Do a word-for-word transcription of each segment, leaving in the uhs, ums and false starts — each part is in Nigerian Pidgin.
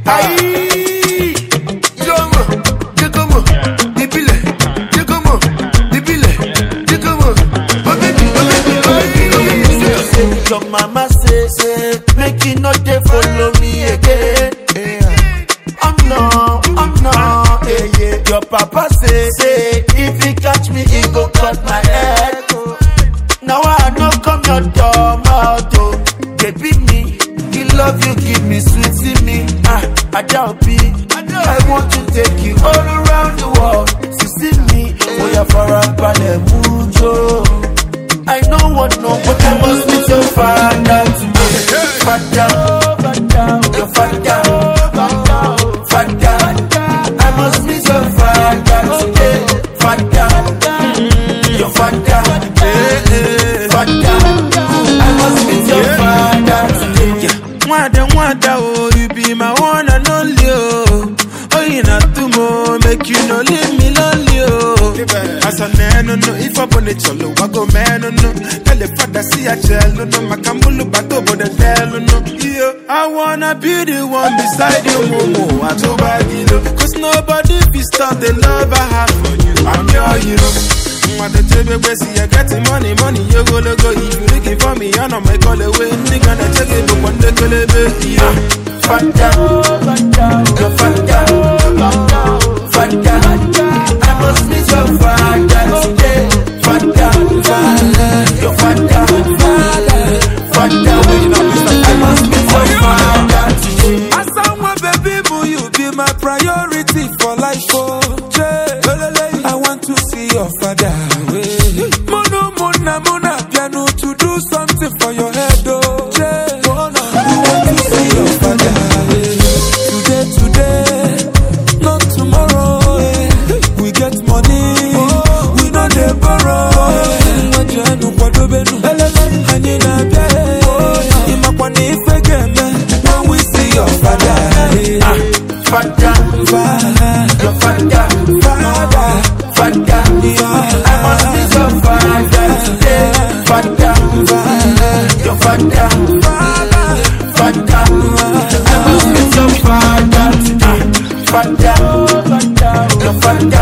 Aïe, Jomo, Jomo, Dibile, Jomo, Dibile, Jomo. Oh baby, oh baby, oh baby, oh baby. Your mama say, say, make you not dey follow me again. I'm no, I'm no, yeah, yeah. Your papa say, say, if he catch me, he go cut my head. Now I know come your door, mouth, oh. They beat me, he love you, give me sweet, see me. Ah, I doubt be. I want to take you all around the world. To see me, oh yeah, for a ballet mucho. I know what no, but I must meet your father today. Father, your father, father. I must meet your father today. Father, your father, father. I must meet your father today. Wada wada oh, you be my one and only oh. Oh, you not to more, make you no leave me lonely oh. As a man no no, if I want it cholo, I go man no no. Tell the father see a child no no, makamulu bato but the tell no. Yeah, I wanna be the one beside you, momo. I to buy you, cause nobody be stop the love I have for you. I'm your hero. Want the table where see I get the money, money you go to go. If you looking for me, I know my call away. Nigga na check it, but one day call it baby. Yeah, Father, your father, father. I must meet your father today. Father, your father, father. I must meet your father today. As someone baby boo, you be my priority for life. Oh, I want to see your father. Mono mona mona piano to do something for your head. Oh, I want to see your father. Today, today, not tomorrow. We get money, we know they borrow. When we see your father, Father, your father, father, father. I must meet your father today. Father, your father, father. I must meet your father today. Father, your father,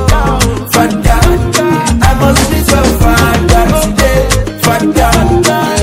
father. I must meet your father today. Father.